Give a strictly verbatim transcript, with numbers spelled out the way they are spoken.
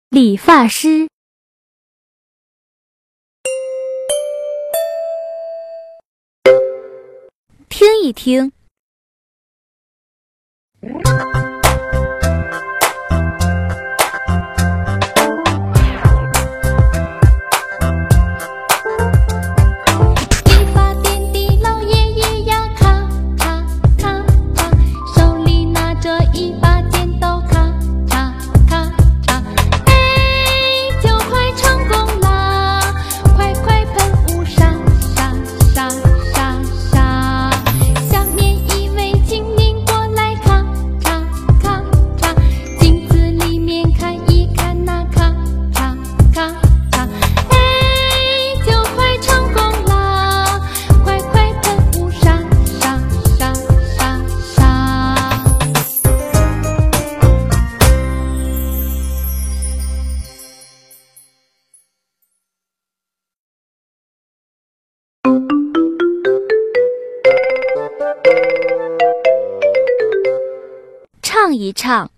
理发师。听一听。 理发店的老爷爷呀，咔咔咔咔，手里拿着一把剪刀，咔咔咔咔，哎，就快成功啦！快快喷雾，沙沙沙沙沙。下面一位精灵过来，咔咔咔咔，镜子里面看一看那，咔咔咔咔，哎，就快成功啦！快快喷雾，沙沙沙沙沙。 唱一唱。